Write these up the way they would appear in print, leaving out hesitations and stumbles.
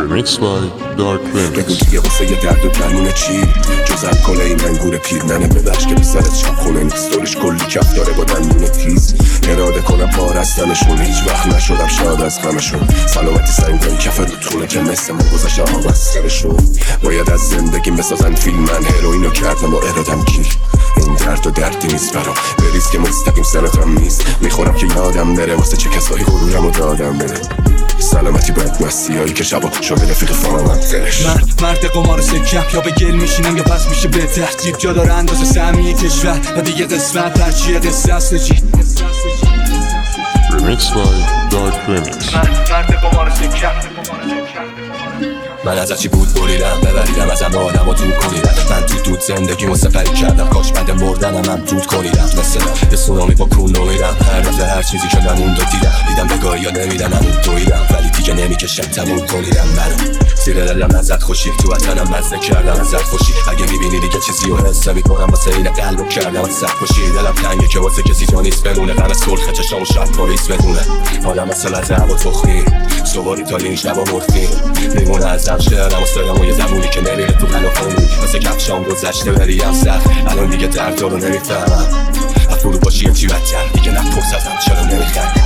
Remix by Dark Remix. بگو دیگه واسه یه درد و درمونه چی جز الکل این منگور پیر ننه ببخش که بیزارت چاپ خونه نیست دورش کلی کف داره با دندونه تیز اراده کنم پارستنشون هیچ وقت نشدم شاد از غمشون سلامتی سنگای کف رودخونه که مثل من گذاشته آب از سرشون باید از زندگیم بسازن فیلم من هروئینو کردم و ارادم گیر این درد و دردی نیست برام بریز که مستقیم سرتم نیست میخورم که یادم نره واسه چه کسایی غرورم و دادم بره سلامتی باید مسیحایی که شبا شامل رفیق فامم فرش مرد قمار سکم یا به گل میشینم یا پس میشه به ترتیب جا داره اندازه سهمیه کشور و دیگه قسمت هرچیه قصه است جی Remix by Dark Remix. مرد قمار سکم من از چی بود بریدم ببریدم ازم آدم و دور کنیدم من تو دود زندگیمو سپری کردم کاش بعد مردنم هم دود کنیدم مثل یه سونامی با کون نویدم هر دفعه هر چیزی که نموند و دیدم بگاهی یا نمیدن همون دویدم ولی دیگه نمیکشم تموم کنیدم من زیر دلم ازت خوشی تو وطنم مزه کردم ازت خوشی اگه میبینی دیگه چیزی رو حس میکنم واسه این قلبو کردم ازت خوشی دلم تنگه که واسه کسی جا نیست بمونه غم سرخ چشامو شاید پاریس بدونه حالم مثل از هوا تخمی سواری تا این شبا مرخی میمونه ازم شعرم و سرم و یه زبونی که نمیره تو قلافمون واسه کفشام گذشته بریم سخت الان دیگه درد رو نمیفهمم افرو باشی چی بدتر دیگه نپرس ازم چرا نمیخندم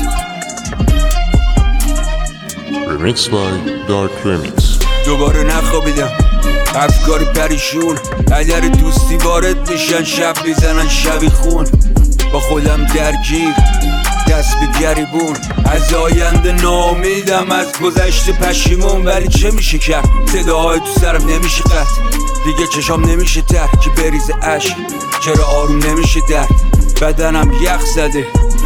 Remix by Dark Remix. دوباره نخوابیدم افکار پریشون اگر دوستی وارد میشن شب میزنن شبی خون با خودم درگیر دست به گریبون از آینده ناامیدم از گذشته پشیمون ولی چه میشه کرد صداهای تو سرم نمیشه قطع دیگه چشام نمیشه تر که بریزه عشق چرا آروم نمیشه درد بدنم یخ زده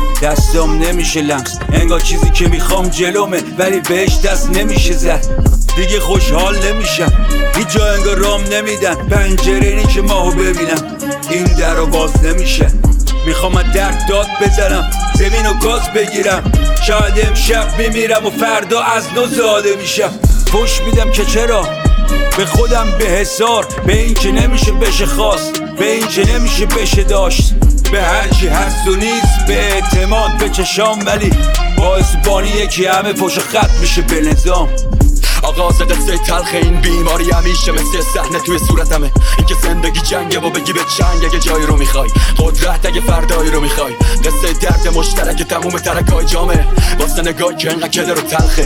دستام نمیشه لمس انگار چیزی که میخوام جلومه ولی بهش دست نمیشه زد دیگه خوشحال نمیشم هیچ جا انگار رام نمیدن پنجره اینی که ماهو ببینم این در رو باز نمیشه میخوام از درد داد بزنم زمین و گاز بگیرم شاید امشب میمیرم و فردا از نو زاده میشم فوش میدم که چرا به خودم به حسار به این که نمیشه بشه خواست به این که نمیشه بشه داشت به هرچی هست و نیست به اعتماد به چشام ولی باعث بانی یکی همه پشت خط میشه به نظام آغاز قصه تلخ این بیماری همیشه مثل صحنه توی صورتمه این که زندگی جنگه و بگی به چنگ اگه جایی رو میخوای قدرت اگه فردایی رو میخوای قصه درد مشترک تموم ترکای جامعه واسه نگاه که انقدر کده رو تلخه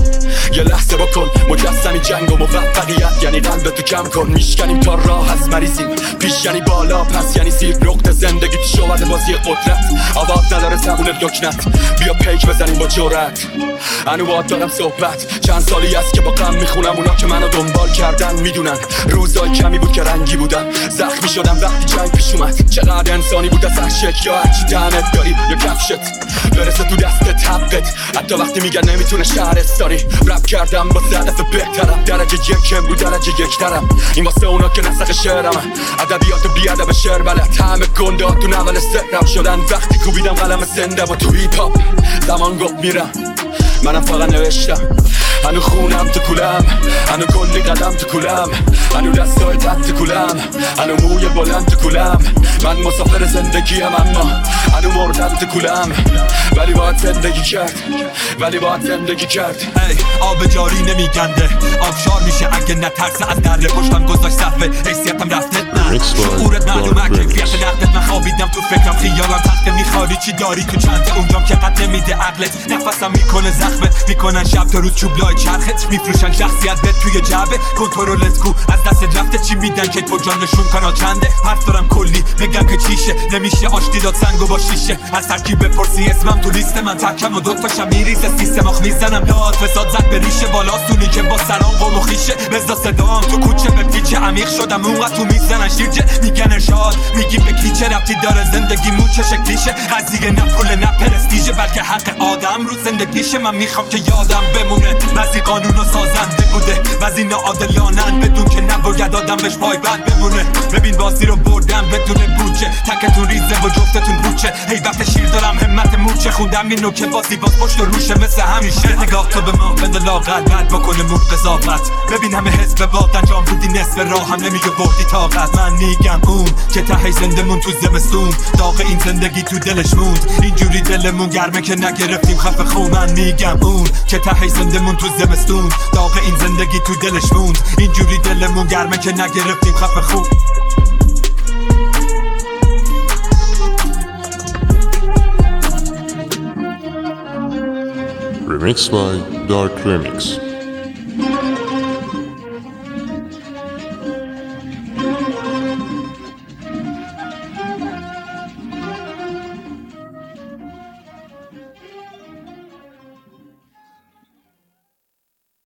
یه لحظه بکن مجسمی جنگ و موفقیت یعنی قلب تو کم کن میشکنیم تا راه از مریضیم پیش یعنی بالا پس یعنی زیر نقطه زندگی تو شواده بازی قدرت آواز نداره زبون لکنت بیا پیک بزنیم با جرأت انو باید دارم صحبت چند سالی است که با غم میخونم اونا که منو دنبال کردن میدونن روزای کمی بود که رنگی بودم زخمی شدم وقتی جنگ پیش اومد چقدر انسانی بود از عشق یا هرچی دهنت داری یا کفشت برسه تو دستت حقت حتی وقتی میگن نمیتونه شهرت داری رپ کردم با هدف بهترم درجه یکم بود درجه یکترم این واسه اونا که نسخ شعرم ادبیات و بیادب شعر بلد همه گنده ها تو نول سرم شدن وقتی کوبیدم قلم زنده و تو هیپ هاپ زمان گفت میرم منم فقط نوشتم هنو خونم تو کولم هنو کلی قدم تو کولم هنو دستای تحت تو کولم هنو موی بلند تو کولم من مسافر زندگیم اما هنو مردم تو کولم ولی باید زندگی کرد ولی باید زندگی کرد ای آب جاری نمیگنده آبشار میشه اگه نترسه از در پشتم گذاشت صفه حیثیتم رفته نه شعورت معلومه کیفیت نقدت من خوابیدم تو فکرم خیالم تخته میخواری چی داری تو چند اونجام که قد نمیده عقلت نفسم میکنه زخمت میکنن شب تا روز چوبلای چرخت میفروشن شخصیتت توی جعبه کنترلت کو از دست رفته چی میدن که تو جانشون کنا چنده حرف دارم کلی میگم که چیشه نمیشه آشتی داد سنگو با شیشه از ترکیب بپرسی اسمم تو لیست من تکم و دوتاشم میریزه سیستم آخ میزنم داد فساد زد به ریشه بالاستونی که با سرام قوم و خیشه بزا صدام تو کوچه به پیچه عمیق شدم اونقدر تو میزنن شیرجه میگن ارشاد میگیم به کیچه ربطی داره زندگی مون چه شکلیشه قضیه نه پول نه پرستیژه بلکه حق آدم رو زندگیشه من میخوام که یادم بمونه بعضی قانونو سازنده بوده بعضی ناعادلانن بدون که نباید آدم بهش پایبند بمونه ببین بازی رو بردم بدون بودجه تکتون ریزه و جفتتون بوچه هی وقت شیر دارم همت مورچه خوندم اینو که بازی باز پشت و روشه مثل همیشه نگاه تو به ما بند لاغر بد بکنه مور قضاوت ببین همه حس به وقت انجام بودی نصف راه هم نمیگه بردی طاقت من میگم اون که ته زنده مون تو زمستون داغ این زندگی تو دلش موند اینجوری دلمون گرمه که نگرفتیم خفه خون من میگم اون که ته زنده مون تو زمستون داغ این زندگی تو دلش موند اینجوری دلمون گرمه که نگرفتیم خفه خوب Remixed by Dark Remix.